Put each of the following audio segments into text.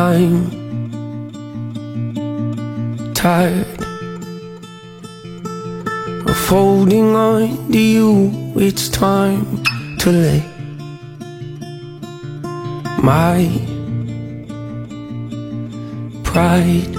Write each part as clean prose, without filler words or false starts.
I'm tired of holding on to you. It's time to let my pride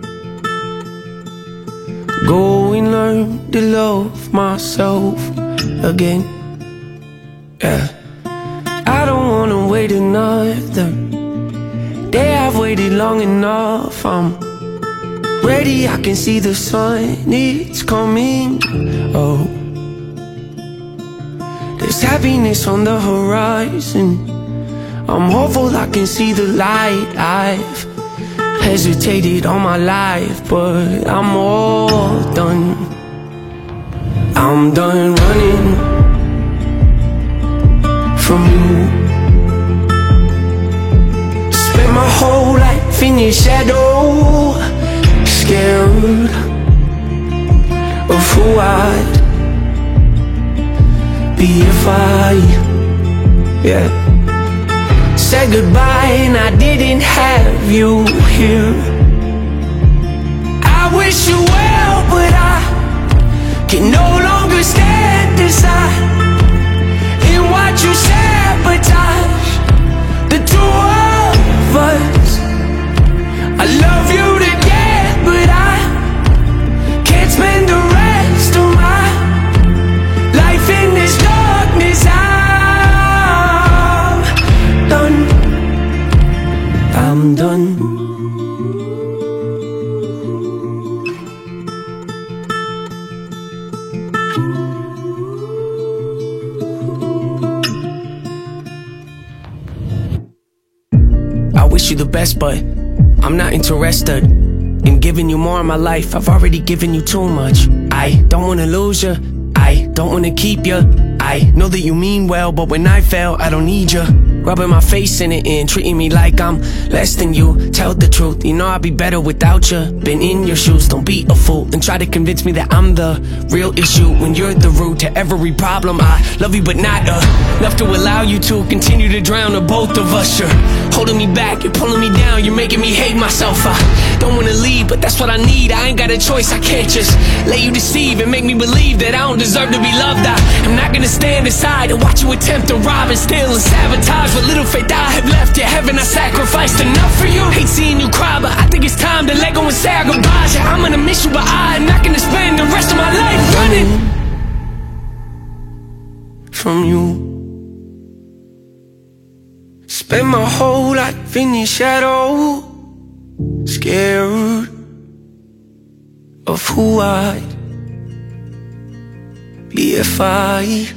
go and learn to love myself again. Yeah, I don't wanna wait another day. I've waited long enough. I'm ready, I can see the sun, it's coming. Oh, there's happiness on the horizon. I'm hopeful I can see the light. I've hesitated all my life, but I'm all done. I'm done running from you. Spent my whole life in your shadow, scared of who I'd be if I, said goodbye and I didn't have you here. I wish you well, but I can no longer stand aside and watch you sabotage the two of us. I love you to death, but I can't spend the rest of my life in this darkness. I'm done. I'm done. I wish you the best, but I'm not interested in giving you more of my life. I've already given you too much. I don't wanna lose you, I don't wanna keep you. I know that you mean well, but when I fail, I don't need you rubbing my face in it and treating me like I'm less than you. Tell the truth, you know I'd be better without you. Been in your shoes, don't be a fool and try to convince me that I'm the real issue when you're the root to every problem. I love you but not enough to allow you to continue to drown the both of us. You're holding me back, you're pulling me down, you're making me hate myself. I don't wanna leave, but that's what I need. I ain't got a choice, I can't just let you deceive and make me believe that I don't deserve to be loved. I'm not gonna stand aside and watch you attempt to rob and steal and sabotage what little faith I have left. Yeah, haven't I sacrificed enough for you? Hate seeing you cry, but I think it's time to let go and say our goodbyes. Yeah, I'm gonna miss you, but I'm not gonna spend the rest of my life running from you. Spent my whole life in your shadow, scared of who I'd be if I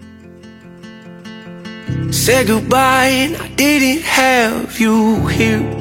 said goodbye and I didn't have you here.